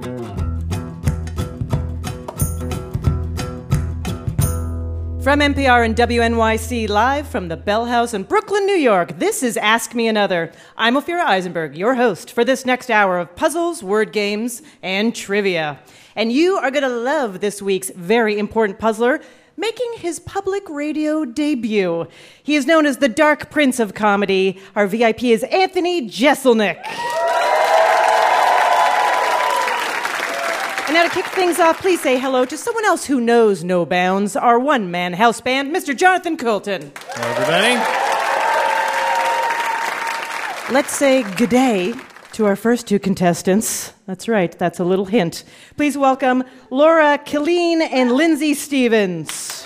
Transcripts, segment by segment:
From NPR and WNYC, live from the Bell House in Brooklyn, New York, this is Ask Me Another. I'm Ophira Eisenberg, your host for this next hour of puzzles, word games, and trivia. And you are going to love this week's very important puzzler, making his public radio debut. He is known as the Dark Prince of Comedy. Our VIP is Anthony Jeselnik. And now to kick things off, please say hello to someone else who knows no bounds, our one-man house band, Mr. Jonathan Coulton. Hello, everybody. Let's say good day to our first two contestants. That's right, that's a little hint. Please welcome Laura Killeen and Lindsay Stevens.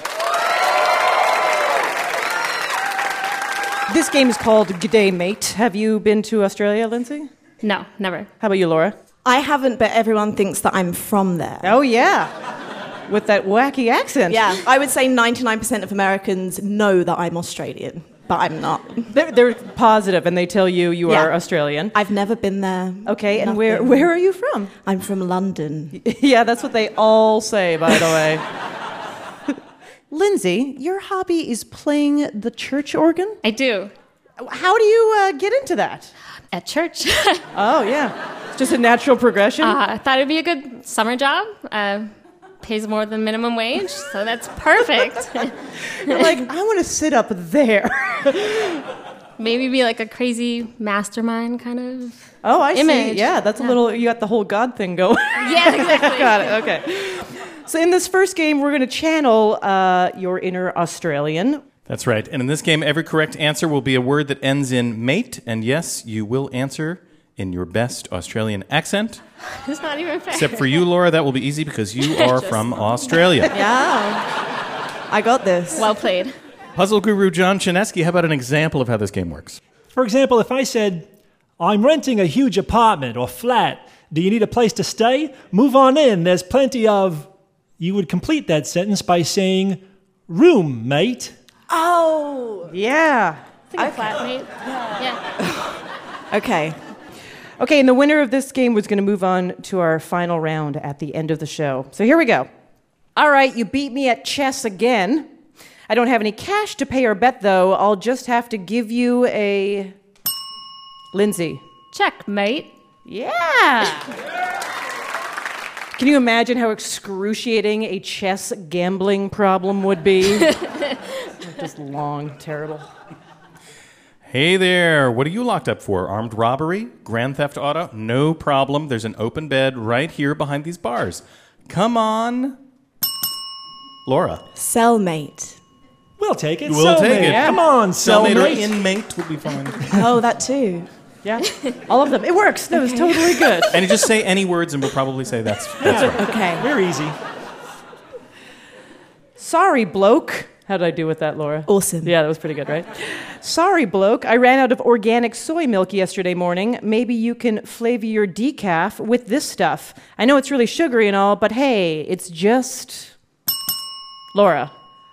This game is called G'day Mate. Have you been to Australia, Lindsay? No, never. How about you, Laura? I haven't, but everyone thinks that I'm from there. Oh, yeah. With that wacky accent. Yeah, I would say 99% of Americans know that I'm Australian, but I'm not. They're positive, and they tell you are Australian. I've never been there. Okay, and Nothing. where are you from? I'm from London. Yeah, that's what they all say, by the way. Lindsay, your hobby is playing the church organ? I do. How do you get into that? At church. Oh, yeah. It's just a natural progression? I thought it'd be a good summer job. Pays more than minimum wage, so that's perfect. You're like, I want to sit up there. Maybe be like a crazy mastermind kind of See. image. Yeah, that's a little, you got the whole God thing going. Yeah, exactly. Got it, okay. So in this first game, we're going to channel your inner Australian. That's right. And in this game, every correct answer will be a word that ends in mate. And yes, you will answer in your best Australian accent. It's not even fair. Except for you, Laura, that will be easy because you are from Australia. Yeah, I got this. Well played. Puzzle guru John Chinesky, how about an example of how this game works? For example, if I said, I'm renting a huge apartment or flat, do you need a place to stay? Move on in, there's plenty of... You would complete that sentence by saying, room, mate. Oh, Yeah. It's like a flatmate. Yeah. okay. Okay, and the winner of this game was going to move on to our final round at the end of the show. So here we go. All right, you beat me at chess again. I don't have any cash to pay our bet, though. I'll just have to give you a... Lindsay. Checkmate. Yeah! Can you imagine how excruciating a chess gambling problem would be? Just long, terrible. Hey there, what are you locked up for? Armed robbery? Grand theft auto? No problem. There's an open bed right here behind these bars. Come on. Laura. Cellmate. We'll take it. We'll take it. Come on, Cellmate or cellmate. inmate will be fine. Oh, that too. Yeah, all of them. It works. That was totally good. And you just say any words and we'll probably say that's right. Okay. We're easy. Sorry, bloke. How did I do with that, Laura? Awesome. Yeah, that was pretty good, right? Sorry, bloke. I ran out of organic soy milk yesterday morning. Maybe you can flavor your decaf with this stuff. I know it's really sugary and all, but hey, it's just... Laura.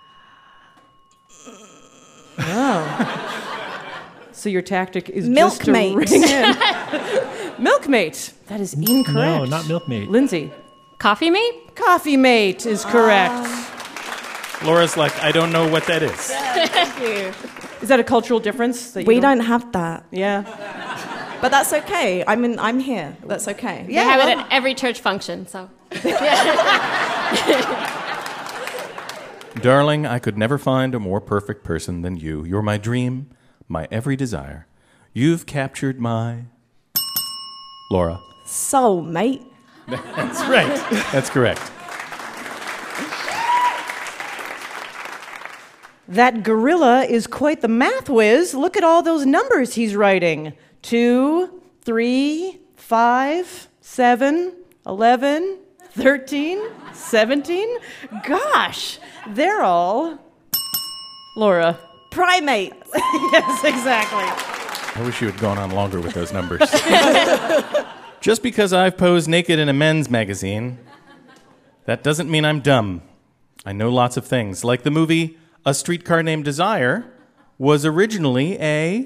Oh. So your tactic is just to Milkmate. ring in. Milkmate. That is incorrect. No, not milkmate. Lindsay. Coffee mate? Coffee mate is correct. Laura's like, I don't know what that is. Thank you. Is that a cultural difference? That you We don't have that. Yeah. But that's okay. I'm here. That's okay. They have it at every church function, so. Darling, I could never find a more perfect person than you. You're my dream, my every desire. You've captured my... Laura. Soulmate. That's right. That's correct. That gorilla is quite the math whiz. Look at all those numbers he's writing. 2, 3, 5, 7, 11, 13, 17. Gosh, they're all... Laura. Primate. Yes, exactly. I wish you had gone on longer with those numbers. Just because I've posed naked in a men's magazine, that doesn't mean I'm dumb. I know lots of things, like the movie A Streetcar Named Desire was originally a...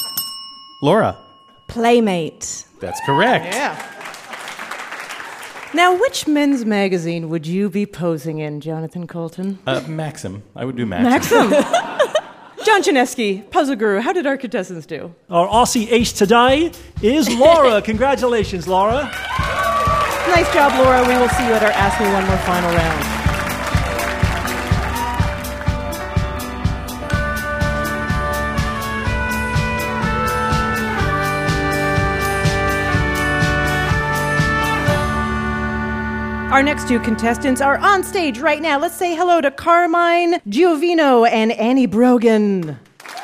Laura. Playmate. That's correct. Yeah. Now, which men's magazine would you be posing in, Jonathan Colton? Maxim. I would do Maxim. Maxim. John Chinesky, Puzzle Guru, how did our contestants do? Our Aussie ace today is Laura. Congratulations, Laura. Nice job, Laura. We will see you at our Ask Me One More final round. Our next two contestants are on stage right now. Let's say hello to Carmine Giovino and Annie Brogan.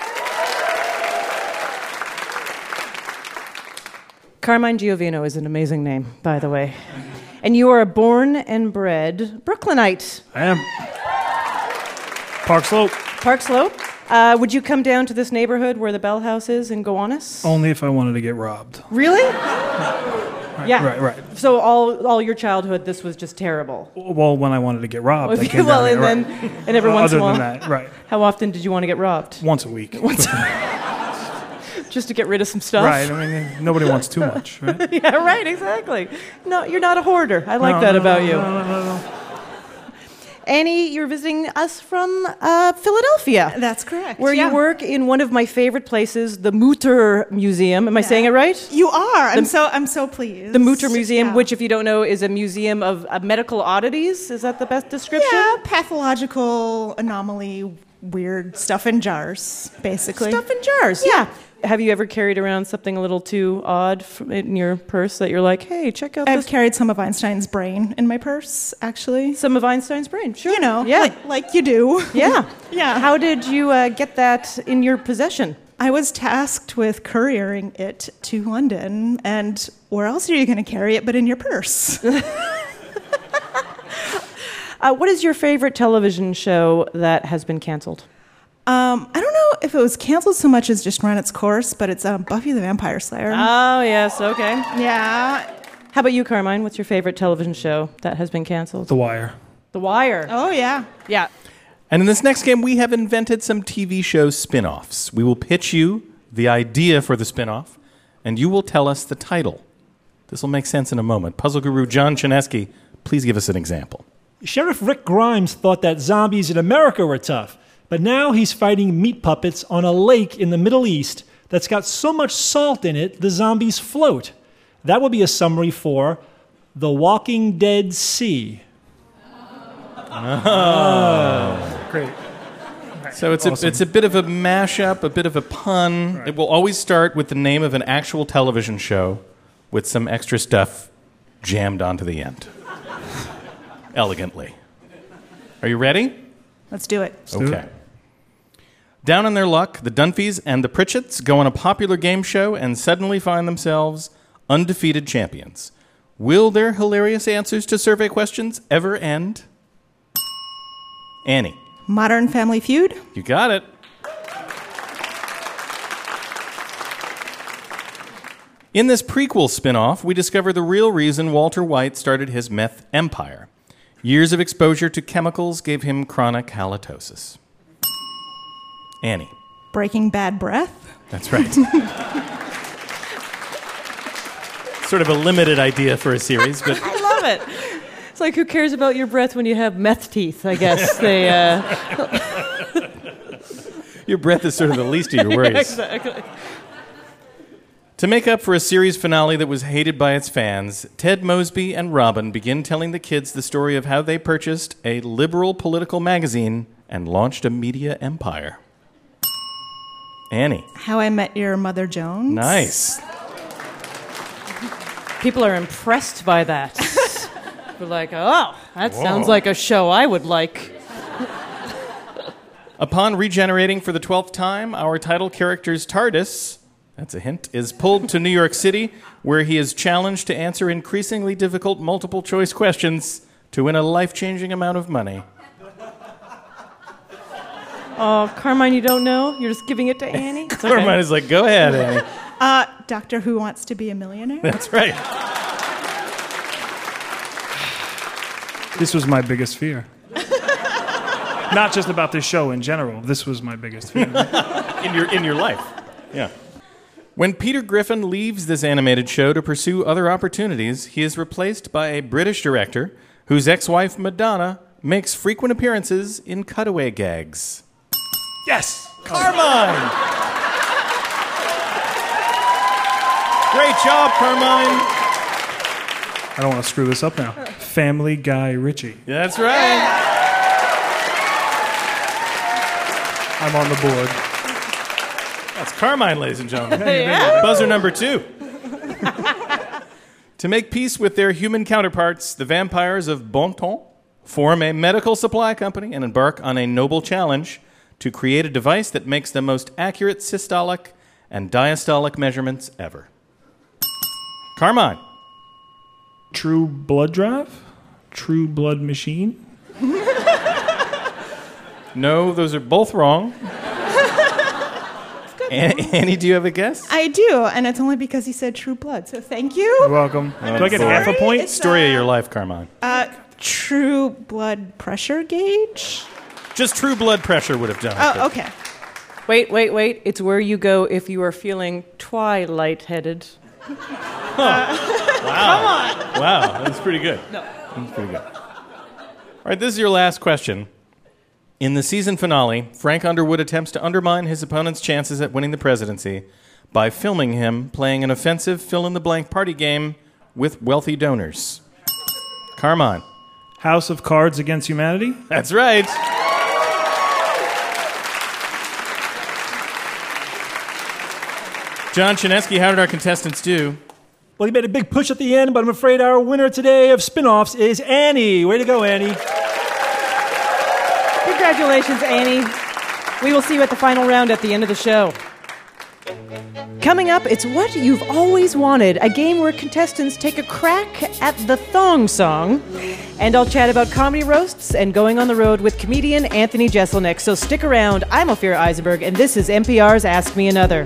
Carmine Giovino is an amazing name, by the way. And you are a born and bred Brooklynite. I am. Park Slope. Park Slope. Would you come down to this neighborhood where the Bell House is in Gowanus? Only if I wanted to get robbed. Really? Yeah. Right. So all your childhood, this was just terrible. Well, when I wanted to get robbed, I came Well, down and here, then and every once in a while. Other than that, right. How often did you want to get robbed? Once a week. Just to get rid of some stuff. Right. I mean, nobody wants too much, right? Yeah, right, exactly. No, you're not a hoarder. I like that about you. No. Annie, you're visiting us from Philadelphia. That's correct. Where you work in one of my favorite places, the Mutter Museum. Am I saying it right? You are. I'm so pleased. The Mutter Museum, Yeah. which, if you don't know, is a museum of medical oddities. Is that the best description? Yeah, pathological anomaly, weird stuff in jars, basically. Stuff in jars. Yeah. Have you ever carried around something a little too odd in your purse that you're like, hey, check out I've this? carried some of Einstein's brain in my purse, actually. Some of Einstein's brain. Sure. You know, Yeah. like you do. Yeah. Yeah. How did you get that in your possession? I was tasked with couriering it to London, and where else are you going to carry it but in your purse? What is your favorite television show that has been canceled? I don't know if it was canceled so much as just run its course, but it's Buffy the Vampire Slayer. Oh, yes. Okay. Yeah. How about you, Carmine? What's your favorite television show that has been canceled? The Wire. The Wire. Oh, yeah. Yeah. And in this next game, we have invented some TV show spin-offs. We will pitch you the idea for the spin-off, and you will tell us the title. This will make sense in a moment. Puzzle Guru John Chinesky, please give us an example. Sheriff Rick Grimes thought that zombies in America were tough, but now he's fighting meat puppets on a lake in the Middle East that's got so much salt in it the zombies float. That would be a summary for The Walking Dead Sea. Great. So it's a bit of a mashup, a bit of a pun. Right. It will always start with the name of an actual television show with some extra stuff jammed onto the end. Elegantly. Are you ready? Let's do it. Okay. Down on their luck, the Dunphys and the Pritchetts go on a popular game show and suddenly find themselves undefeated champions. Will their hilarious answers to survey questions ever end? Annie. Modern Family Feud. You got it. In this prequel spin-off, we discover the real reason Walter White started his meth empire. Years of exposure to chemicals gave him chronic halitosis. Annie. Breaking Bad Breath. That's right. Sort of a limited idea for a series, but I love it. It's like, who cares about your breath when you have meth teeth, I guess. your breath is sort of the least of your worries. Exactly. To make up for a series finale that was hated by its fans, Ted Mosby and Robin begin telling the kids the story of how they purchased a liberal political magazine and launched a media empire. Annie. How I Met Your Mother Jones. Nice. People are impressed by that. We're like, oh, that sounds like a show I would like. Upon regenerating for the 12th time, our title character's TARDIS, that's a hint, is pulled to New York City, where he is challenged to answer increasingly difficult multiple-choice questions to win a life-changing amount of money. Oh, Carmine, you don't know? You're just giving it to Annie? It's okay. Carmine is like, go ahead, Annie. Doctor Who Wants to Be a Millionaire. That's right. This was my biggest fear. Not just about this show in general. This was my biggest fear. In your life. Yeah. When Peter Griffin leaves this animated show to pursue other opportunities, he is replaced by a British director whose ex-wife Madonna makes frequent appearances in cutaway gags. Yes. Carmine! Great job, Carmine. I don't want to screw this up now. Family Guy Ritchie. That's right. I'm on the board. That's Carmine, ladies and gentlemen. Buzzer number 2. To make peace with their human counterparts, the vampires of Bonton form a medical supply company and embark on a noble challenge to create a device that makes the most accurate systolic and diastolic measurements ever. Carmine. True Blood Drive? True Blood Machine? No, those are both wrong. Annie, do you have a guess? I do, and it's only because he said True Blood. So thank you. You're welcome. Do I get half a point? It's, Story of your life, Carmine. True blood pressure gauge. Just true blood pressure would have done it. Oh, okay. Wait. It's where you go if you are feeling twilight-headed. Wow, that's pretty good. That's pretty good. All right, this is your last question. In the season finale, Frank Underwood attempts to undermine his opponent's chances at winning the presidency by filming him playing an offensive fill-in-the-blank party game with wealthy donors. Carmine. House of Cards Against Humanity? That's right. John Chinesky, how did our contestants do? Well, you made a big push at the end, but I'm afraid our winner today of spin-offs is Annie. Way to go, Annie. Congratulations, Annie. We will see you at the final round at the end of the show. Coming up, it's What You've Always Wanted, a game where contestants take a crack at the thong song. And I'll chat about comedy roasts and going on the road with comedian Anthony Jeselnik. So stick around. I'm Ophira Eisenberg, and this is NPR's Ask Me Another.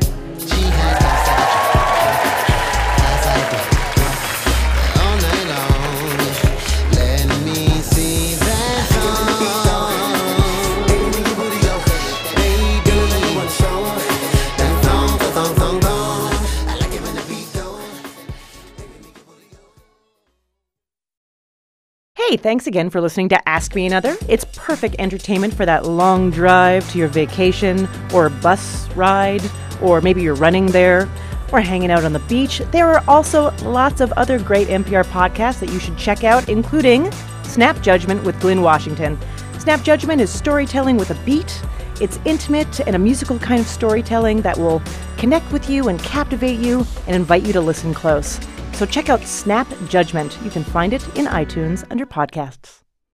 Hey, thanks again for listening to Ask Me Another. It's perfect entertainment for that long drive to your vacation or bus ride, or maybe you're running there or hanging out on the beach. There are also lots of other great NPR podcasts that you should check out, including Snap Judgment with Glynn Washington. Snap Judgment is storytelling with a beat. It's intimate and a musical kind of storytelling that will connect with you and captivate you and invite you to listen close. So check out Snap Judgment. You can find it in iTunes under podcasts.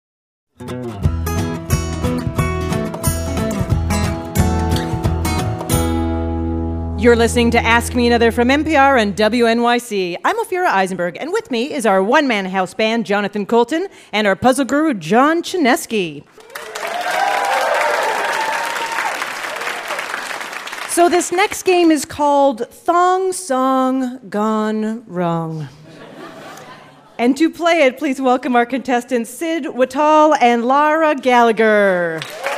You're listening to Ask Me Another from NPR and WNYC. I'm Ophira Eisenberg, and with me is our one-man house band, Jonathan Colton, and our puzzle guru, John Chinesky. So this next game is called Thong Song Gone Wrong. And to play it, please welcome our contestants Sid Whitall and Lara Gallagher.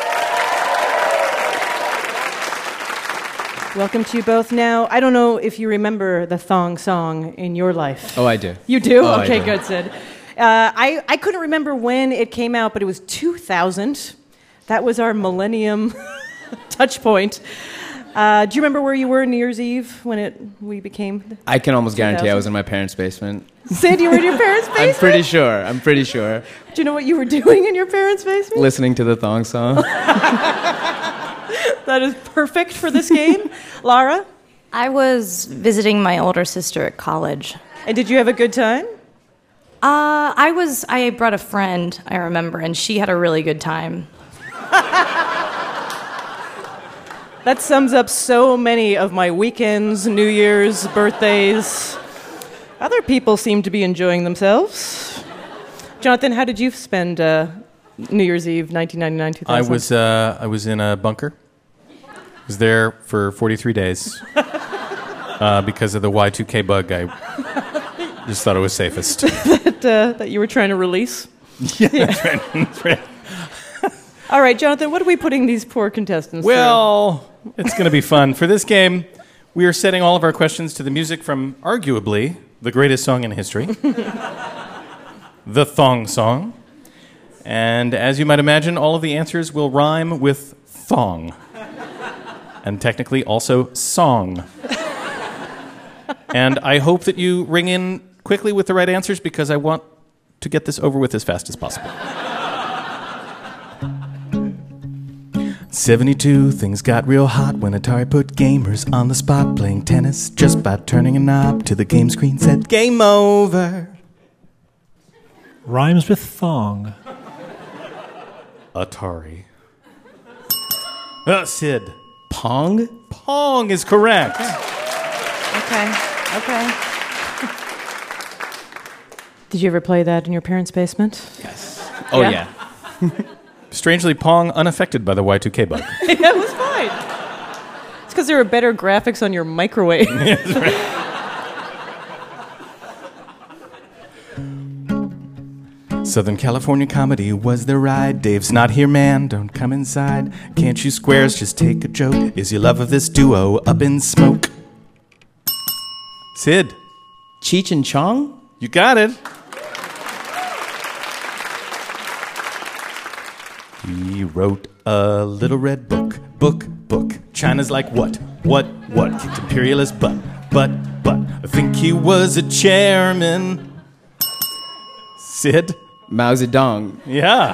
Welcome to you both. Now, I don't know if you remember the thong song in your life. Oh, I do. You do? Oh, okay, I do. good, Sid. I couldn't remember when it came out, but it was 2000. That was our millennium touch point. Do you remember where you were New Year's Eve when we became? I can almost guarantee I was in my parents' basement. Sid, you were in your parents' basement? I'm pretty sure. Do you know what you were doing in your parents' basement? Listening to the thong song. That is perfect for this game. Lara? I was visiting my older sister at college. And did you have a good time? I brought a friend, I remember, and she had a really good time. That sums up so many of my weekends, New Year's, birthdays. Other people seem to be enjoying themselves. Jonathan, how did you spend New Year's Eve, 1999, 2000? I was in a bunker. I was there for 43 days because of the Y2K bug. I just thought it was safest. that you were trying to release? Yeah, that's right. All right, Jonathan, what are we putting these poor contestants Well, it's going to be fun. For this game, We are setting all of our questions to the music from arguably the greatest song in history, the Thong Song. And as you might imagine, all of the answers will rhyme with thong. And technically also song. And I hope that you ring in quickly with the right answers because I want to get this over with as fast as possible. 72, things got real hot when Atari put gamers on the spot playing tennis just by turning a knob to the game screen said game over. Rhymes with thong. Atari. Sid. Pong? Pong is correct. Okay. Did you ever play that in your parents' basement? Yes. Oh, yeah. Strangely, Pong unaffected by the Y2K bug. Yeah, it was fine. It's because there were better graphics on your microwave. That's right. Southern California comedy was the ride. Dave's not here, man, don't come inside. Can't you squares just take a joke? Is your love of this duo up in smoke? Sid. Cheech and Chong? You got it. He wrote a little red book. China's like what? Kicked imperialist butt. I think he was a chairman. Sid? Mao Zedong. Yeah.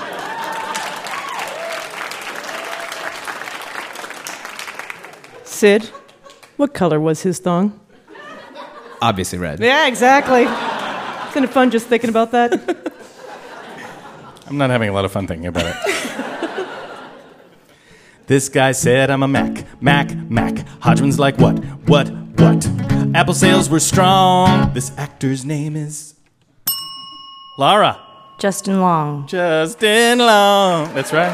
Sid, what color was his thong? Obviously red. Yeah, exactly. Isn't it fun just thinking about that? I'm not having a lot of fun thinking about it. This guy said I'm a Mac. Hodgman's like what? Apple sales were strong. This actor's name is... Lara. Justin Long. Justin Long. That's right.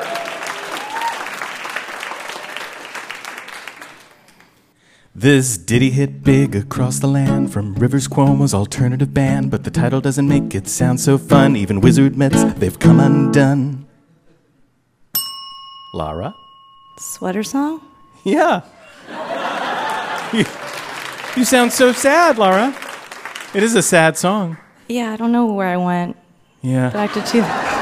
This ditty hit big across the land from Rivers Cuomo's alternative band, but the title doesn't make it sound so fun. Even Wizard admits they've come undone. Lara? Sweater song? Yeah. You sound so sad, Lara. It is a sad song. Yeah, I don't know where I went. Yeah. Back to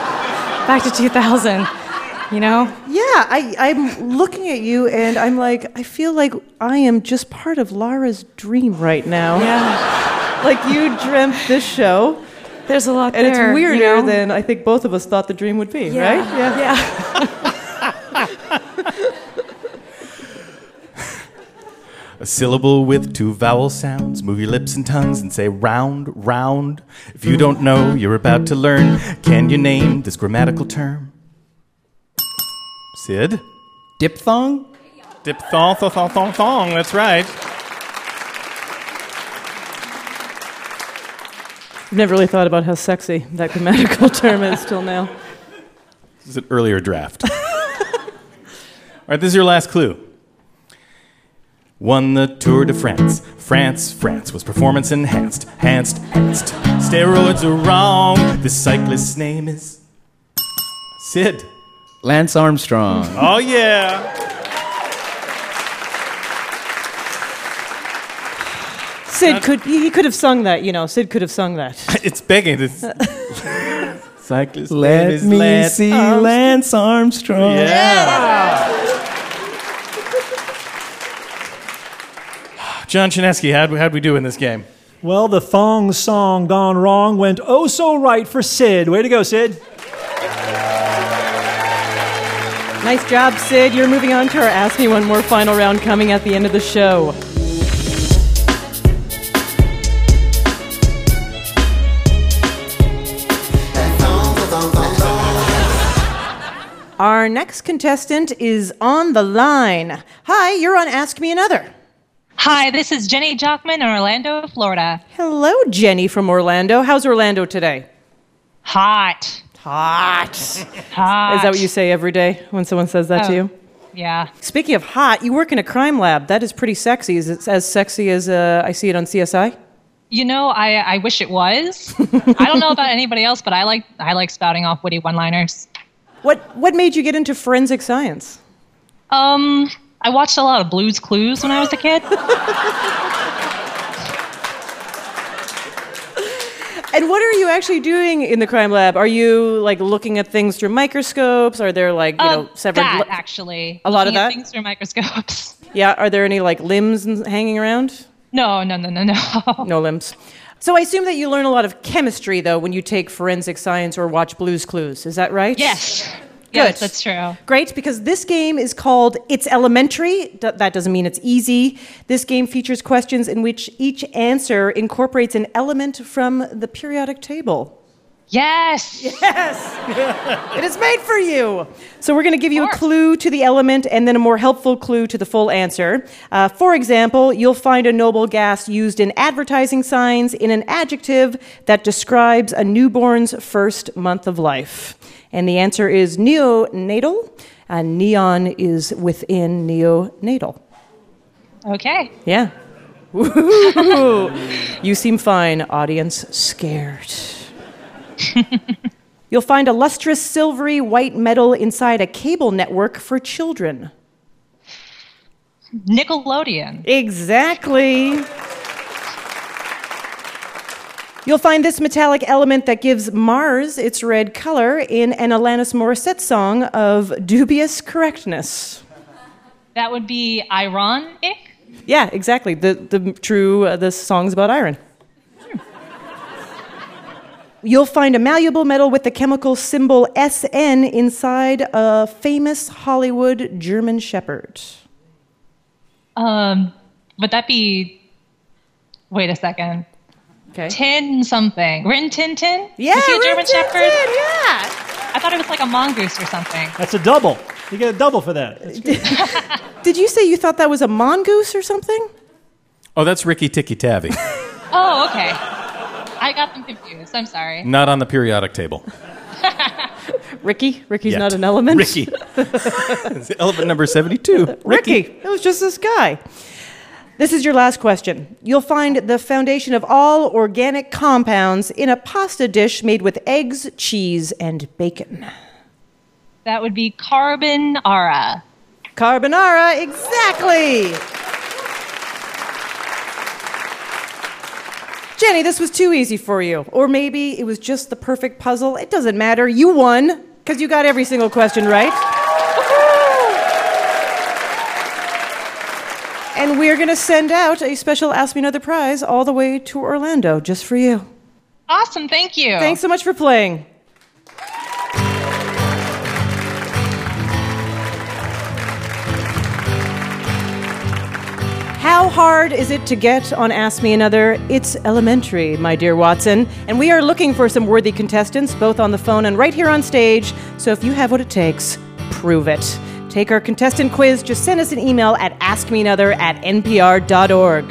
2000, you know? Yeah, I'm looking at you and I'm like, I feel like I am just part of Lara's dream right now. Yeah. Like you dreamt this show. There's a lot and there. And it's weirder you know? than I think both of us thought the dream would be, yeah. right? Yeah. A syllable with 2 vowel sounds. Move your lips and tongues and say round, round. If you don't know, you're about to learn. Can you name this grammatical term? Sid? Diphthong? Diphthong, thong. That's right. I've never really thought about how sexy that grammatical term is till now. This is an earlier draft. All right, this is your last clue. Won the Tour de France. France was performance enhanced. Steroids are wrong. This cyclist's name is... Sid. Lance Armstrong. Oh, yeah. Sid he could have sung that, you know. Sid could have sung that. It's begging. Cyclist Let name is me Lance see Armstrong. Lance Armstrong. Yeah. John Chinesky, how'd we do in this game? Well, the thong song gone wrong went oh so right for Sid. Way to go, Sid. Nice job, Sid. You're moving on to our Ask Me One More final round coming at the end of the show. Our next contestant is on the line. Hi, you're on Ask Me Another. Hi, this is Jenny Jockman in Orlando, Florida. Hello, Jenny from Orlando. How's Orlando today? Hot. Hot. Hot. Is that what you say every day when someone says that to you? Yeah. Speaking of hot, you work in a crime lab. That is pretty sexy. Is it as sexy as I see it on CSI? You know, I wish it was. I don't know about anybody else, but I like spouting off witty one-liners. What made you get into forensic science? I watched a lot of Blue's Clues when I was a kid. And what are you actually doing in the crime lab? Are you like looking at things through microscopes? Are there like severed? Actually, a lot of looking at that. things through microscopes. Yeah. Are there any like limbs hanging around? No. No limbs. So I assume that you learn a lot of chemistry though when you take forensic science or watch Blue's Clues. Is that right? Yes. Good. Yes, that's true. Great, because this game is called It's Elementary. That doesn't mean it's easy. This game features questions in which each answer incorporates an element from the periodic table. Yes. Yes. It is made for you. So we're going to give you a clue to the element and then a more helpful clue to the full answer. For example, you'll find a noble gas used in advertising signs in an adjective that describes a newborn's first month of life. And the answer is neonatal, and neon is within neonatal. Okay. Yeah. Woo-hoo. You seem fine, audience. Scared. You'll find a lustrous silvery white metal inside a cable network for children. Nickelodeon. Exactly. You'll find this metallic element that gives Mars its red color in an Alanis Morissette song of dubious correctness. That would be ironic. Yeah, exactly. The song's about iron. You'll find a malleable metal with the chemical symbol SN inside a famous Hollywood German Shepherd. Would that be... Wait a second. Okay. Tin something. Rin Tin Tin? Yeah, Is he a Rin German Tin Shepherd? Tin, yeah. I thought it was like a mongoose or something. That's a double. You get a double for that. That's good. Did you say you thought that was a mongoose or something? Oh, that's Ricky Tikki Tavi. Oh, okay. I got them confused. I'm sorry. Not on the periodic table. Ricky? Ricky's Yet. not an element? Ricky. It's element number 72. Ricky. It was just this guy. This is your last question. You'll find the foundation of all organic compounds in a pasta dish made with eggs, cheese, and bacon. That would be carbonara. Carbonara, exactly. Jenny, this was too easy for you. Or maybe it was just the perfect puzzle. It doesn't matter. You won, because you got every single question right. And we're going to send out a special Ask Me Another prize all the way to Orlando, just for you. Awesome, thank you. Thanks so much for playing. How hard is it to get on Ask Me Another? It's elementary, my dear Watson. And we are looking for some worthy contestants, both on the phone and right here on stage. So if you have what it takes, prove it. Take our contestant quiz. Just send us an email at askmeanother@npr.org.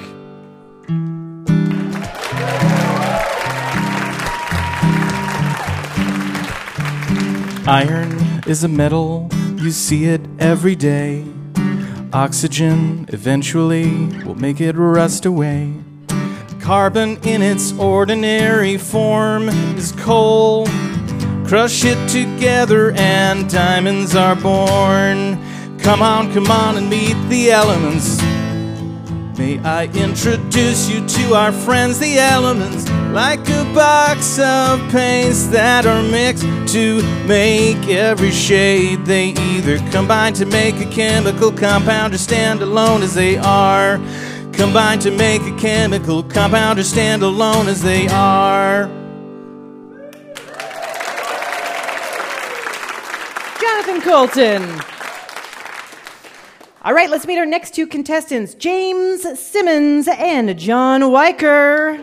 Iron is a metal, you see it every day. Oxygen eventually will make it rust away. Carbon in its ordinary form is coal. Crush it together and diamonds are born. Come on and meet the elements. May I introduce you to our friends, the elements, like a box of paints that are mixed to make every shade. They either combine to make a chemical compound or stand alone as they are. Combine to make a chemical compound or stand alone as they are. Jonathan Colton. All right, let's meet our next two contestants, James Simmons and John Weicker.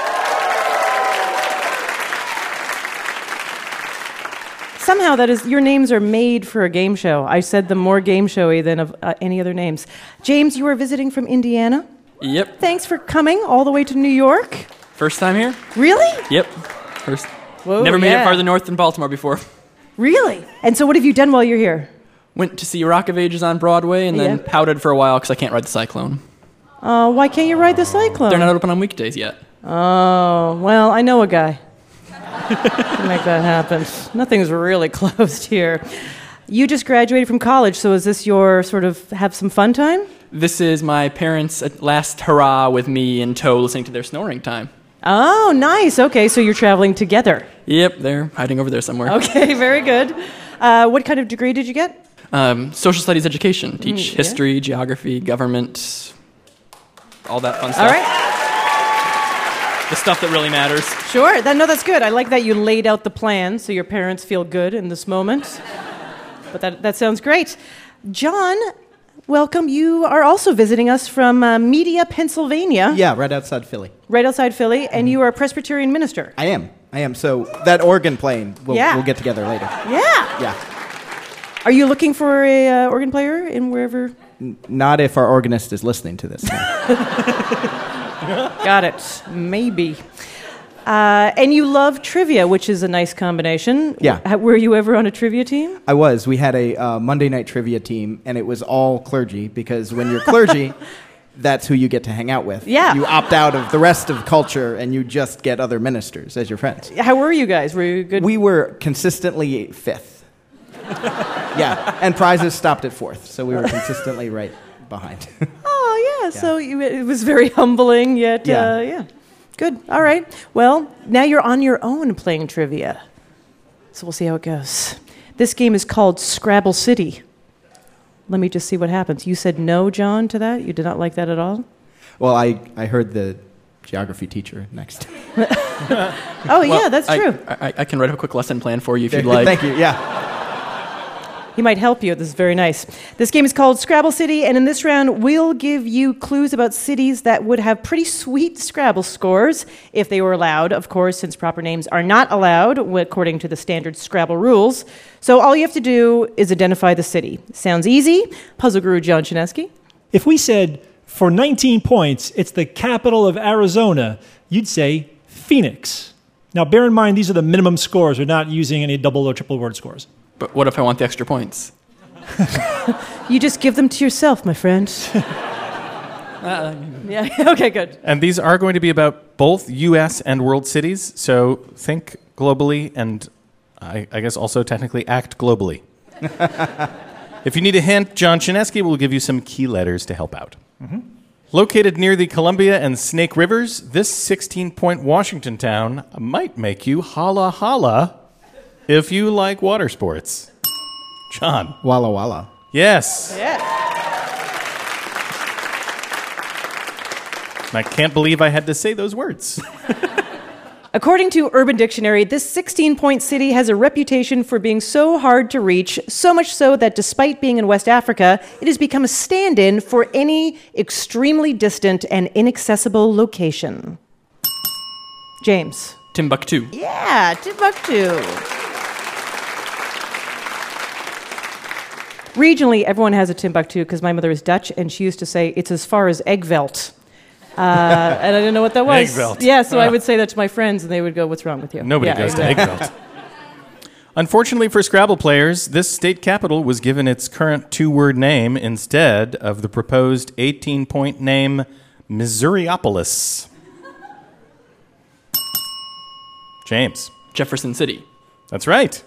Somehow your names are made for a game show. I said them more game showy than of any other names. James, you are visiting from Indiana. Yep. Thanks for coming all the way to New York. First time here? Really? Yep. First. Whoa, Never made yeah. it farther north than Baltimore before. Really? And so what have you done while you're here? Went to see Rock of Ages on Broadway and then Yeah. pouted for a while because I can't ride the Cyclone. Why can't you ride the Cyclone? They're not open on weekdays yet. Oh, well, I know a guy. To make that happen. Nothing's really closed here. You just graduated from college, so is this your sort of have some fun time? This is my parents' last hurrah with me in tow listening to their snoring time. Oh, nice. Okay, so you're traveling together. Yep, they're hiding over there somewhere. Okay, very good. What kind of degree did you get? Social studies education. Teach history, geography, government, all that fun stuff. All right. The stuff that really matters. Sure. That's good. I like that you laid out the plan so your parents feel good in this moment. But that sounds great. John, welcome. You are also visiting us from Media, Pennsylvania. Yeah, right outside Philly. Right outside Philly, and you are a Presbyterian minister. I am. So that organ playing, we'll get together later. Yeah. Yeah. Are you looking for a organ player in wherever? Not if our organist is listening to this. Got it. Maybe. And you love trivia, which is a nice combination. Yeah. Were you ever on a trivia team? I was. We had a Monday night trivia team, and it was all clergy, because when you're clergy, that's who you get to hang out with. Yeah. You opt out of the rest of culture, and you just get other ministers as your friends. How were you guys? Were you good? We were consistently fifth. Yeah, and prizes stopped at fourth, so we were consistently right behind. Oh, yeah. So it was very humbling, yet, yeah. Good. All right. Well, now you're on your own playing trivia. So we'll see how it goes. This game is called Scrabble City. Let me just see what happens. You said no, John, to that? You did not like that at all? Well, I heard the geography teacher next. Oh, yeah, that's true. I can write up a quick lesson plan for you if you'd like. Thank you, yeah. He might help you. This is very nice. This game is called Scrabble City, and in this round, we'll give you clues about cities that would have pretty sweet Scrabble scores if they were allowed, of course, since proper names are not allowed according to the standard Scrabble rules. So all you have to do is identify the city. Sounds easy. Puzzle guru John Chinesky. If we said, for 19 points, it's the capital of Arizona, you'd say Phoenix. Now, bear in mind, these are the minimum scores. We're not using any double or triple word scores. But what if I want the extra points? You just give them to yourself, my friend. Yeah. Okay, good. And these are going to be about both U.S. and world cities, so think globally and I guess also technically act globally. If you need a hint, John Chinesky will give you some key letters to help out. Mm-hmm. Located near the Columbia and Snake Rivers, this 16-point Washington town might make you holla holla if you like water sports. John. Walla Walla. Yes. Yeah. I can't believe I had to say those words. According to Urban Dictionary, this 16-point city has a reputation for being so hard to reach, so much so that despite being in West Africa, it has become a stand-in for any extremely distant and inaccessible location. James. Timbuktu. Yeah, Timbuktu. Regionally, everyone has a Timbuktu because my mother is Dutch, and she used to say, it's as far as Eggveld. And I didn't know what that was. Eggveld. Yeah, so I would say that to my friends, and they would go, what's wrong with you? Nobody goes to Eggveld. Unfortunately for Scrabble players, this state capital was given its current two-word name instead of the proposed 18-point name Missouriopolis. James. Jefferson City. That's right.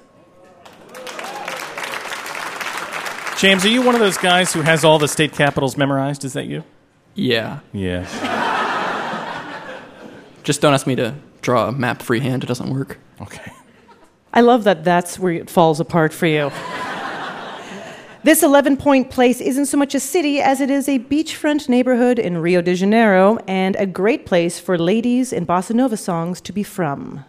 James, are you one of those guys who has all the state capitals memorized? Is that you? Yeah. Yeah. Just don't ask me to draw a map freehand. It doesn't work. Okay. I love that that's where it falls apart for you. This 11-point place isn't so much a city as it is a beachfront neighborhood in Rio de Janeiro and a great place for ladies in bossa nova songs to be from.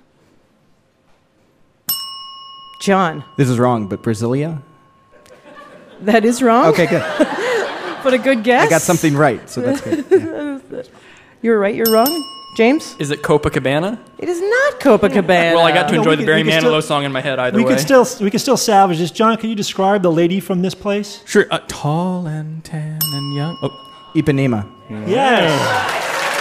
John. This is wrong, but Brasilia? That is wrong. Okay, good. But a good guess. I got something right, so that's good. Yeah. You're right, you're wrong. James? Is it Copacabana? It is not Copacabana. Well, I got to enjoy the Barry we can Manilow still- song in my head either We way. could still salvage this. John, can you describe the lady from this place? Sure. Tall and tan and young. Oh. Ipanema. Yes.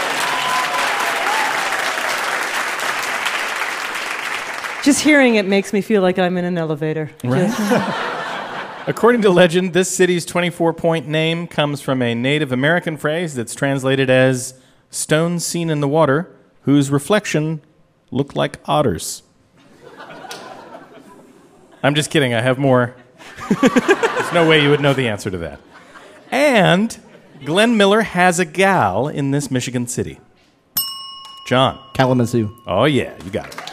Just hearing it makes me feel like I'm in an elevator. Right. According to legend, this city's 24-point name comes from a Native American phrase that's translated as stones seen in the water whose reflection looked like otters. I'm just kidding. I have more. There's no way you would know the answer to that. And Glenn Miller has a gal in this Michigan city. John. Kalamazoo. Oh, yeah, you got it.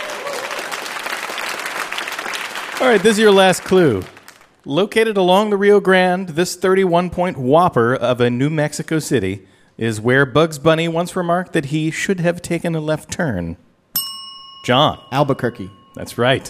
All right, this is your last clue. Located along the Rio Grande, this 31-point whopper of a New Mexico city is where Bugs Bunny once remarked that he should have taken a left turn. John. Albuquerque. That's right.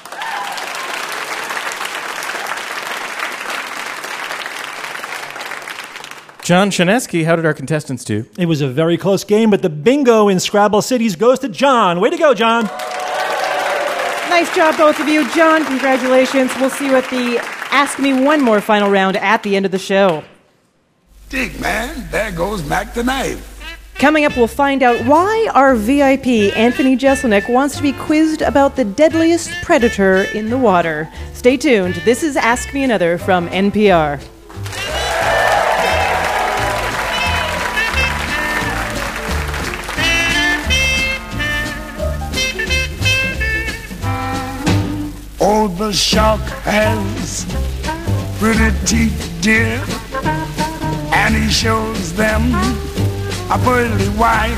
John Chaneski, how did our contestants do? It was a very close game, but the bingo in Scrabble Cities goes to John. Way to go, John. Nice job, both of you. John, congratulations. We'll see you at the Ask Me One More final round at the end of the show. Dig, man. There goes Mac the Knife. Coming up, we'll find out why our VIP, Anthony Jeselnik, wants to be quizzed about the deadliest predator in the water. Stay tuned. This is Ask Me Another from NPR. Oh, the shark has pretty teeth, dear, and he shows them a pearly white.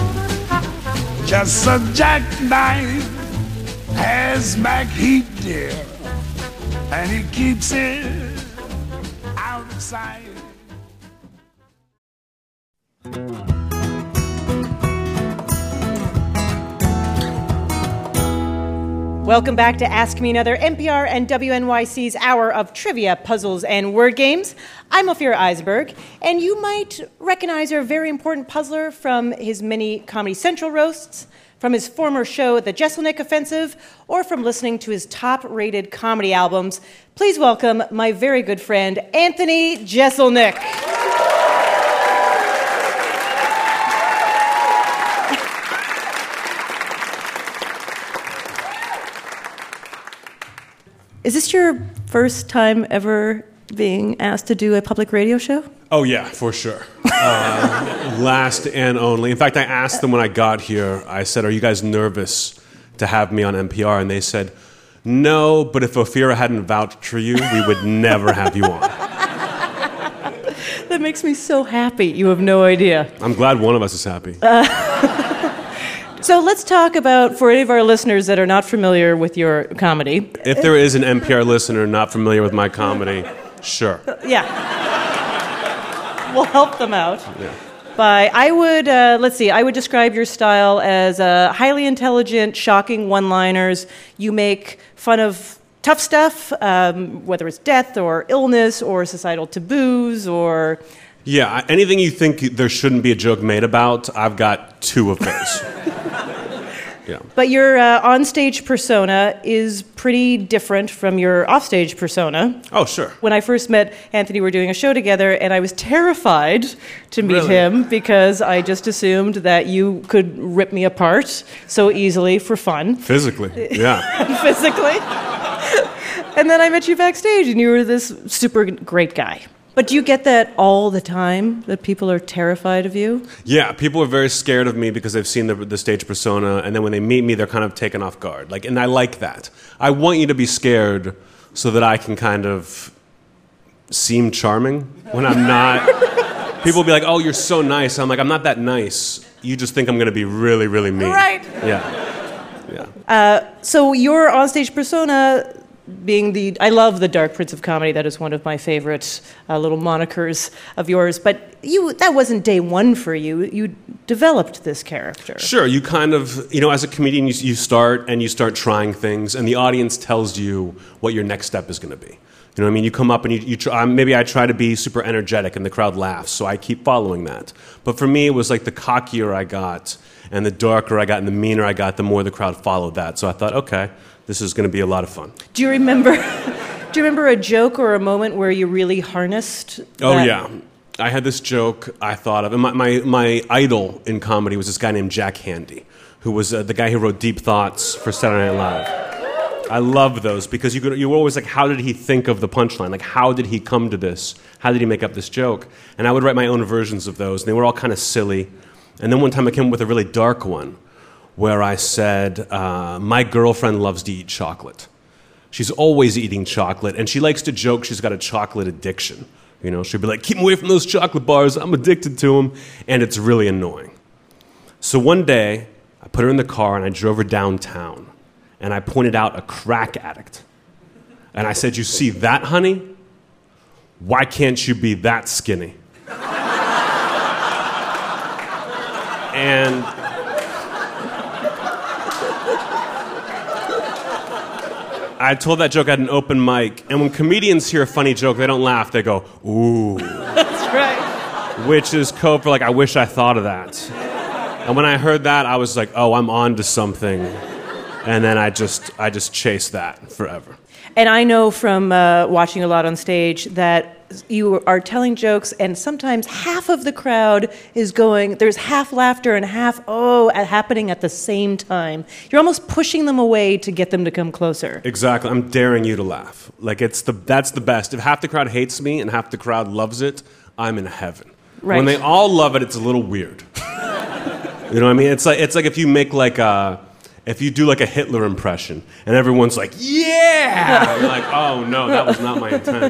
Just a jackknife has Mac Heat, dear, and he keeps it out of sight. Welcome back to Ask Me Another, NPR and WNYC's hour of trivia, puzzles, and word games. I'm Ophira Eisenberg, and you might recognize our very important puzzler from his many Comedy Central roasts, from his former show, The Jeselnik Offensive, or from listening to his top-rated comedy albums. Please welcome my very good friend, Anthony Jeselnik. Is this your first time ever being asked to do a public radio show? Oh, yeah, for sure. Last and only. In fact, I asked them when I got here, I said, are you guys nervous to have me on NPR? And they said, no, but if Ophira hadn't vouched for you, we would never have you on. That makes me so happy. You have no idea. I'm glad one of us is happy. So let's talk about, for any of our listeners that are not familiar with your comedy. If there is an NPR listener not familiar with my comedy, sure. Yeah. We'll help them out. Yeah. I would describe your style as highly intelligent, shocking one-liners. You make fun of tough stuff, whether it's death or illness or societal taboos or... Yeah, anything you think there shouldn't be a joke made about, I've got two of those. Yeah. But your onstage persona is pretty different from your offstage persona. Oh, sure. When I first met Anthony, we were doing a show together, and I was terrified to meet him because I just assumed that you could rip me apart so easily for fun. Physically, yeah. Physically. And then I met you backstage, and you were this super great guy. But do you get that all the time, that people are terrified of you? Yeah, people are very scared of me because they've seen the stage persona, and then when they meet me, they're kind of taken off guard. And I like that. I want you to be scared so that I can kind of seem charming when I'm not. People will be like, oh, you're so nice. I'm like, I'm not that nice. You just think I'm going to be really, really mean. Right. Yeah. So your onstage persona... I love the Dark Prince of Comedy. That is one of my favorite little monikers of yours. But that wasn't day one for you. You developed this character. Sure. You kind of, as a comedian, you start trying things, and the audience tells you what your next step is going to be. You know what I mean? You come up and you try, maybe I try to be super energetic, and the crowd laughs, so I keep following that. But for me, it was like the cockier I got, and the darker I got, and the meaner I got, the more the crowd followed that. So I thought, okay, this is going to be a lot of fun. Do you remember a joke or a moment where you really harnessed that? Oh, yeah. I had this joke I thought of. And my idol in comedy was this guy named Jack Handey, who was the guy who wrote Deep Thoughts for Saturday Night Live. I love those because you were always like, how did he think of the punchline? Like, how did he come to this? How did he make up this joke? And I would write my own versions of those, and they were all kind of silly. And then one time I came up with a really dark one, where I said, my girlfriend loves to eat chocolate. She's always eating chocolate, and she likes to joke she's got a chocolate addiction. You know, she'll be like, keep away from those chocolate bars, I'm addicted to them, and it's really annoying. So one day, I put her in the car and I drove her downtown, and I pointed out a crack addict. And I said, you see that, honey? Why can't you be that skinny? And I told that joke at an open mic, and when comedians hear a funny joke, they don't laugh, they go, ooh. That's right. Which is code for, like, I wish I thought of that. And when I heard that, I was like, oh, I'm on to something. And then I just chased that forever. And I know from watching a lot on stage that you are telling jokes, and sometimes half of the crowd is going, there's half laughter and half, happening at the same time. You're almost pushing them away to get them to come closer. Exactly. I'm daring you to laugh. Like, that's the best. If half the crowd hates me and half the crowd loves it, I'm in heaven. Right. When they all love it, it's a little weird. You know what I mean? It's like if you make if you do like a Hitler impression and everyone's like, yeah! You're like, oh no, that was not my intent.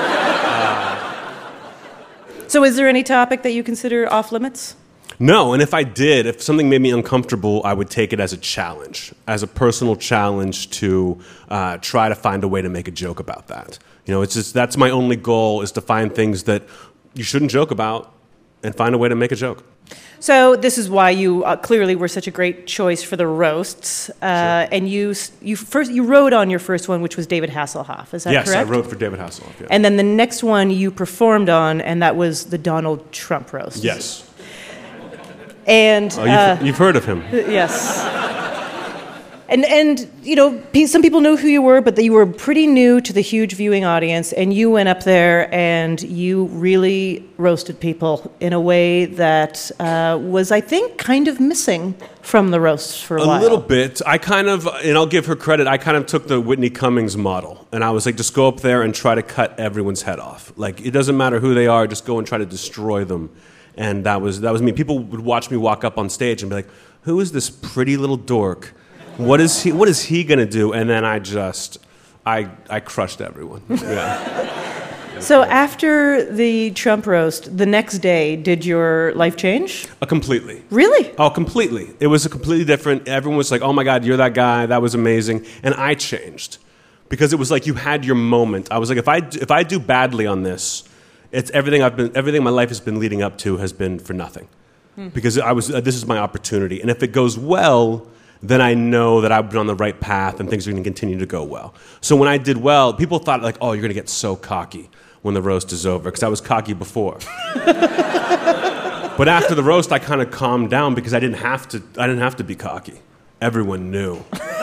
So is there any topic that you consider off limits? No, and if something made me uncomfortable, I would take it as a challenge, as a personal challenge to try to find a way to make a joke about that. You know, it's just, that's my only goal, is to find things that you shouldn't joke about and find a way to make a joke. So this is why you clearly were such a great choice for the roasts. Sure. And you wrote on your first one, which was David Hasselhoff. Is that correct? Yes, I wrote for David Hasselhoff. Yeah. And then the next one you performed on, and that was the Donald Trump roast. Yes. And you've heard of him. Yes. And you know, some people know who you were, but you were pretty new to the huge viewing audience, and you went up there and you really roasted people in a way that was, I think, kind of missing from the roasts for a while. A little bit. And I'll give her credit, I kind of took the Whitney Cummings model, and I was like, just go up there and try to cut everyone's head off. Like, it doesn't matter who they are, just go and try to destroy them. And that was me. People would watch me walk up on stage and be like, who is this pretty little dork? What is he going to do? And then I crushed everyone. Yeah. So after the Trump roast, the next day, did your life change? Completely. Really? Oh, completely. It was a completely different. Everyone was like, "Oh my God, you're that guy. That was amazing." And I changed because it was like you had your moment. I was like, if I do badly on this, it's everything my life has been leading up to has been for nothing. Because this is my opportunity, and if it goes well, then I know that I've been on the right path and things are going to continue to go well. So when I did well, people thought like, oh, you're going to get so cocky when the roast is over, because I was cocky before. But after the roast, I kind of calmed down because I didn't have to be cocky. Everyone knew.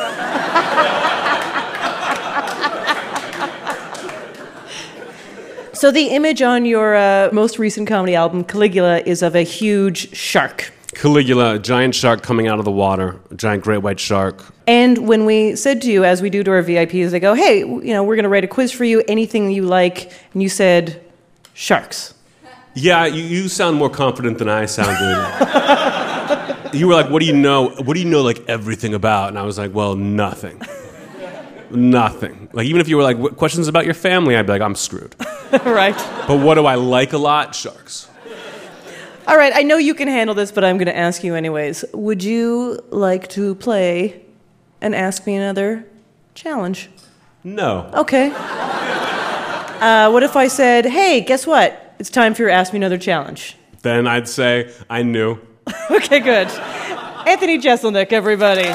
So the image on your most recent comedy album, Caligula, is of a huge shark. Caligula, a giant shark coming out of the water, a giant great white shark. And when we said to you, as we do to our VIPs, they go, hey, you know, we're going to write a quiz for you, anything you like, and you said, sharks. Yeah, you sound more confident than I sounded. You were like, what do you know? What do you know, like, everything about? And I was like, well, nothing. Nothing. Like, even if you were like, what questions about your family, I'd be like, I'm screwed. Right. But what do I like a lot? Sharks. All right, I know you can handle this, but I'm going to ask you anyways. Would you like to play an Ask Me Another challenge? No. Okay. What if I said, hey, guess what? It's time for your Ask Me Another challenge. Then I'd say, I knew. Okay, good. Anthony Jeselnik, everybody.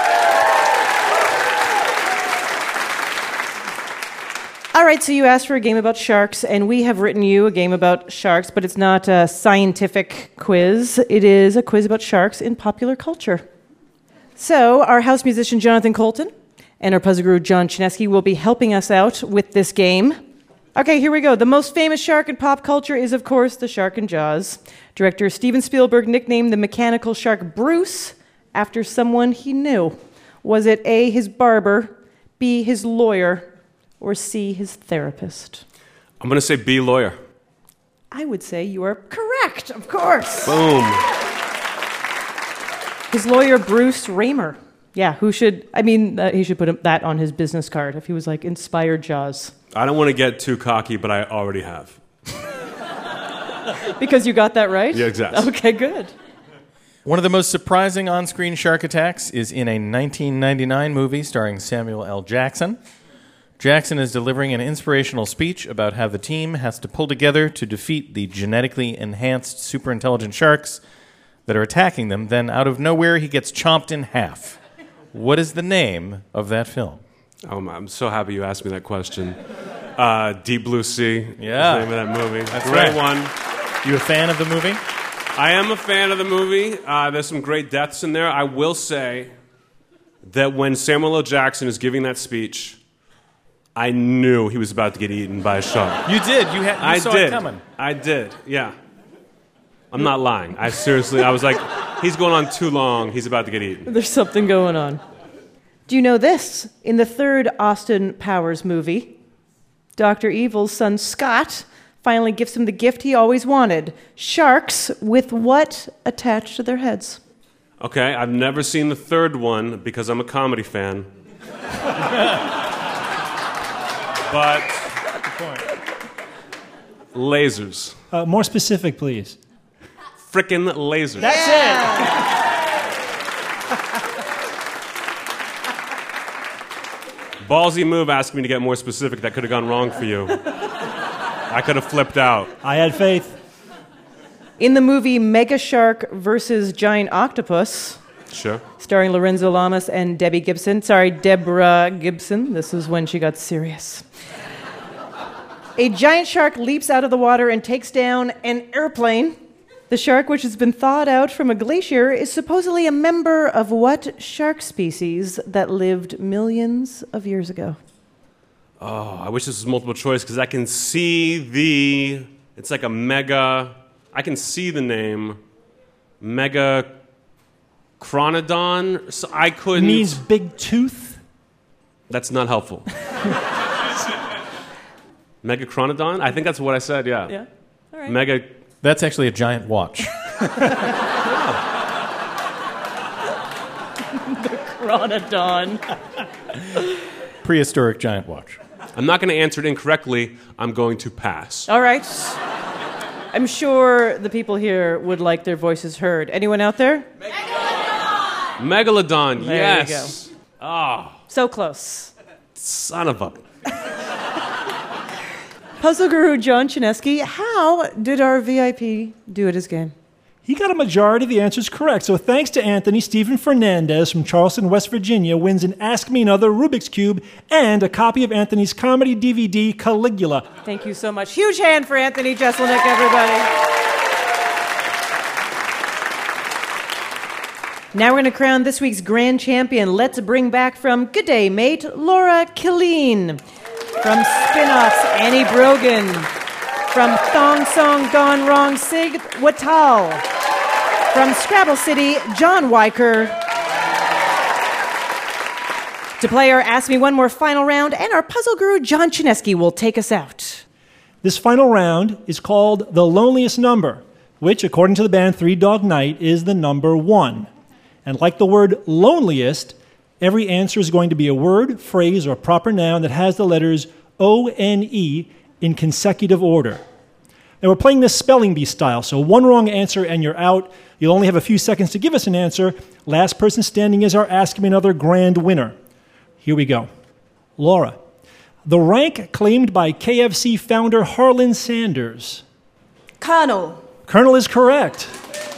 All right, so you asked for a game about sharks, and we have written you a game about sharks, but it's not a scientific quiz. It is a quiz about sharks in popular culture. So our house musician, Jonathan Colton, and our puzzle guru, John Chinesky, will be helping us out with this game. Okay, here we go. The most famous shark in pop culture is, of course, the shark in Jaws. Director Steven Spielberg nicknamed the mechanical shark Bruce after someone he knew. Was it A, his barber, B, his lawyer, or C, his therapist? I'm going to say B, lawyer. I would say you are correct, of course. Boom. His lawyer, Bruce Raymer. Yeah, he should put that on his business card if he was like, inspired Jaws. I don't want to get too cocky, but I already have. Because you got that right? Yeah, exactly. Okay, good. One of the most surprising on-screen shark attacks is in a 1999 movie starring Samuel L. Jackson. Jackson is delivering an inspirational speech about how the team has to pull together to defeat the genetically enhanced superintelligent sharks that are attacking them. Then, out of nowhere, he gets chomped in half. What is the name of that film? Oh, I'm so happy you asked me that question. Deep Blue Sea. Yeah. Is the name of that movie. That's Great right. one. You a fan of the movie? I am a fan of the movie. There's some great deaths in there. I will say that when Samuel L. Jackson is giving that speech, I knew he was about to get eaten by a shark. You did. You saw it coming. I did, yeah. I'm not lying. I was like, he's going on too long. He's about to get eaten. There's something going on. Do you know this? In the third Austin Powers movie, Dr. Evil's son Scott finally gives him the gift he always wanted. Sharks with what attached to their heads? Okay, I've never seen the third one because I'm a comedy fan. But lasers. More specific, please. Frickin' lasers. That's Ballsy move asking me to get more specific. That could have gone wrong for you. I could have flipped out. I had faith. In the movie Mega Shark versus Giant Octopus, Sure. starring Lorenzo Lamas and Deborah Gibson. This is when she got serious. A giant shark leaps out of the water and takes down an airplane. The shark, which has been thawed out from a glacier, is supposedly a member of what shark species that lived millions of years ago? Oh, I wish this was multiple choice because I can see it's like a mega, I can see the name, Mega Chronodon. So I couldn't. Means big tooth? That's not helpful. Mega Chronodon? I think that's what I said, yeah. Yeah. All right. Mega. That's actually a giant watch. Chronodon. Prehistoric giant watch. I'm not going to answer it incorrectly. I'm going to pass. All right. I'm sure the people here would like their voices heard. Anyone out there? Megalodon, There yes. you go. Oh, So close. son of a. Puzzle guru John Chinesky, how did our VIP do at his game? He got a majority of the answers correct. So thanks to Anthony, Stephen Fernandez from Charleston, West Virginia wins an Ask Me Another Rubik's Cube and a copy of Anthony's comedy DVD, Caligula. Thank you so much. Huge hand for Anthony Jeselnik, everybody. Now we're going to crown this week's grand champion. Let's bring back from Good Day, Mate, Laura Killeen. From Spin-Offs, Annie Brogan. From Thong Song Gone Wrong, Sig Wattal. From Scrabble City, John Weicker. To play our Ask Me One More final round, and our puzzle guru John Chinesky will take us out. This final round is called The Loneliest Number, which, according to the band Three Dog Night, is the number 1. And like the word loneliest, every answer is going to be a word, phrase, or proper noun that has the letters O-N-E in consecutive order. Now, we're playing this spelling bee style, so one wrong answer and you're out. You'll only have a few seconds to give us an answer. Last person standing is our Ask Me Another grand winner. Here we go. Laura, the rank claimed by KFC founder Harlan Sanders. Colonel. Colonel is correct.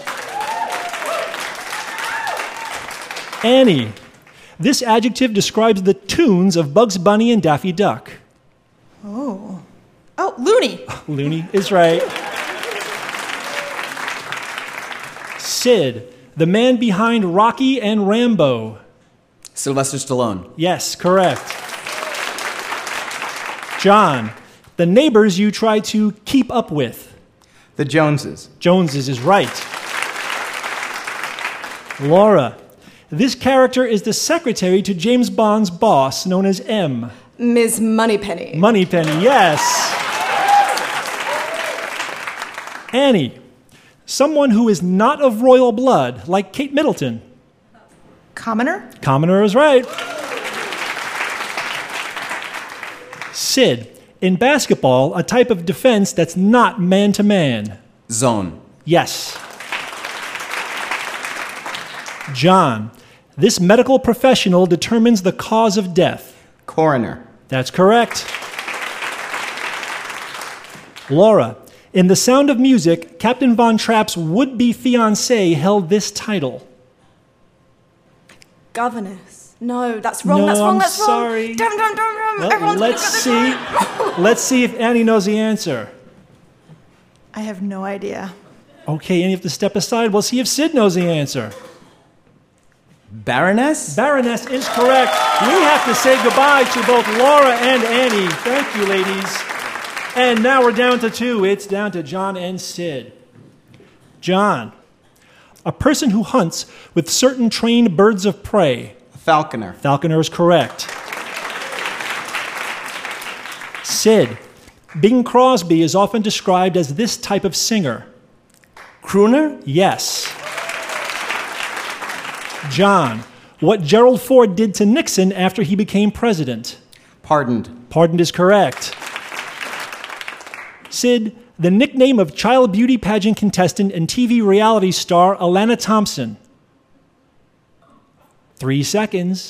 Annie, this adjective describes the tunes of Bugs Bunny and Daffy Duck. Oh, loony. Loony is right. Sid, the man behind Rocky and Rambo. Sylvester Stallone. Yes, correct. John, the neighbors you try to keep up with. The Joneses. Joneses is right. Laura, this character is the secretary to James Bond's boss, known as M. Ms. Moneypenny. Moneypenny, yes. Annie, someone who is not of royal blood, like Kate Middleton. Commoner? Commoner is right. Sid, in basketball, a type of defense that's not man-to-man. Zone. Yes. John, this medical professional determines the cause of death. Coroner. That's correct. Laura, in The Sound of Music, Captain Von Trapp's would-be fiancé held this title. Governess. No, that's wrong. No, that's wrong. I'm That's sorry. wrong. Damn. Well, Everyone's let's see. Let's see if Annie knows the answer. I have no idea. Okay, Annie, you have to step aside. We'll see if Sid knows the answer. Baroness? Baroness is correct. We have to say goodbye to both Laura and Annie. Thank you, ladies. And now we're down to 2. It's down to John and Sid. John, a person who hunts with certain trained birds of prey. Falconer. Falconer is correct. Sid, Bing Crosby is often described as this type of singer. Crooner? Yes. John, what Gerald Ford did to Nixon after he became president. Pardoned. Pardoned is correct. Sid, the nickname of child beauty pageant contestant and TV reality star Alana Thompson. 3 seconds.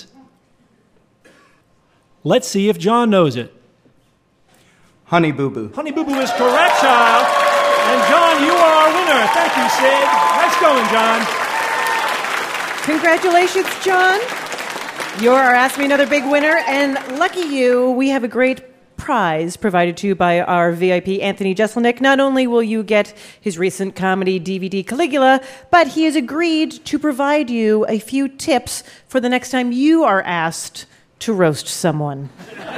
Let's see if John knows it. Honey Boo Boo. Honey Boo Boo is correct, child. And John, you are our winner. Thank you, Sid. Nice going, John. Congratulations, John. You're our Ask Me Another big winner, and lucky you, we have a great prize provided to you by our VIP, Anthony Jeselnik. Not only will you get his recent comedy DVD Caligula, but he has agreed to provide you a few tips for the next time you are asked to roast someone.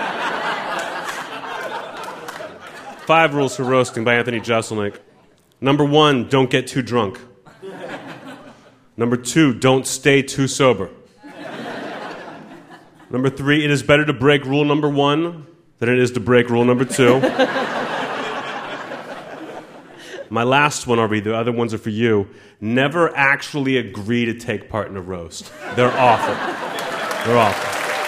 5 rules for roasting by Anthony Jeselnik. Number 1, don't get too drunk. Number 2, don't stay too sober. Number 3, it is better to break rule number 1 than it is to break rule number 2. My last one, Arby, the other ones are for you. Never actually agree to take part in a roast. They're awful. They're awful.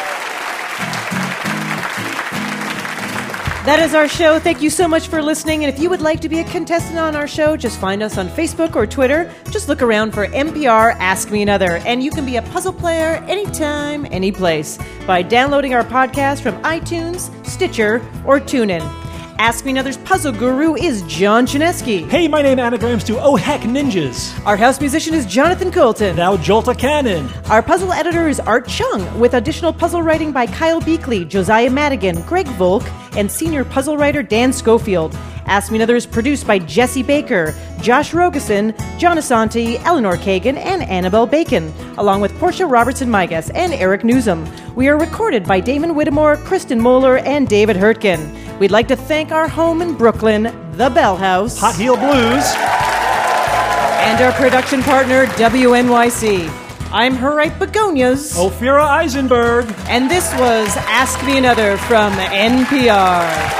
That is our show. Thank you so much for listening. And if you would like to be a contestant on our show, just find us on Facebook or Twitter. Just look around for NPR Ask Me Another. And you can be a puzzle player anytime, any place by downloading our podcast from iTunes, Stitcher, or TuneIn. Ask Me Another's puzzle guru is John Chinesky. Hey, my name anagrams to Oh Heck Ninjas. Our house musician is Jonathan Colton. Thou Jolta Cannon. Our puzzle editor is Art Chung, with additional puzzle writing by Kyle Beakley, Josiah Madigan, Greg Volk, and senior puzzle writer Dan Schofield. Ask Me Another is produced by Jesse Baker, Josh Rogeson, John Asante, Eleanor Kagan, and Annabelle Bacon, along with Portia Robertson-Migas and Eric Newsom. We are recorded by Damon Whittemore, Kristen Moeller, and David Hurtgen. We'd like to thank our home in Brooklyn, the Bell House, Hot Heel Blues, and our production partner, WNYC. I'm Harriet Begonias. Ophira Eisenberg. And this was Ask Me Another from NPR.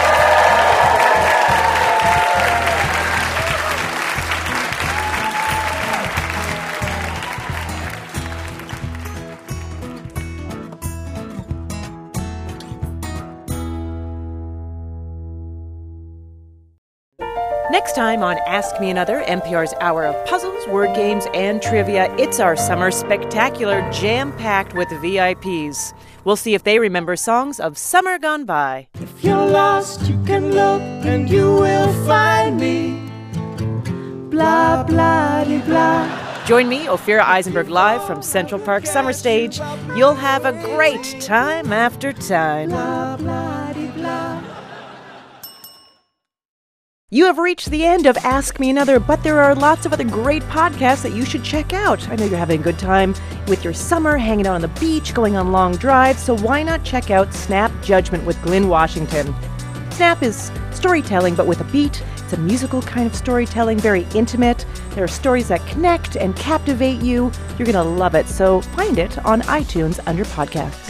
Next time on Ask Me Another, NPR's hour of puzzles, word games, and trivia, it's our summer spectacular jam-packed with VIPs. We'll see if they remember songs of summer gone by. If you're lost, you can look and you will find me. Blah, blah, de blah. Join me, Ophira Eisenberg, live from Central Park Summer Stage. You'll have a great time after time. Blah, blah, de blah. You have reached the end of Ask Me Another, but there are lots of other great podcasts that you should check out. I know you're having a good time with your summer, hanging out on the beach, going on long drives, so why not check out Snap Judgment with Glynn Washington? Snap is storytelling, but with a beat. It's a musical kind of storytelling, very intimate. There are stories that connect and captivate you. You're going to love it, so find it on iTunes under podcast.